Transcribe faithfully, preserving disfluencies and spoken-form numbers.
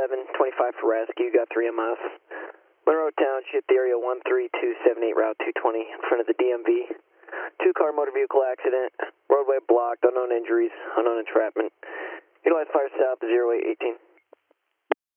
seven, twenty-five for rescue, got three M S. Monroe Township, the area one three two seven eight, Route two twenty, in front of the D M V. Two-car motor vehicle accident, roadway blocked, unknown injuries, unknown entrapment. Utilize fire south, zero eight eighteen.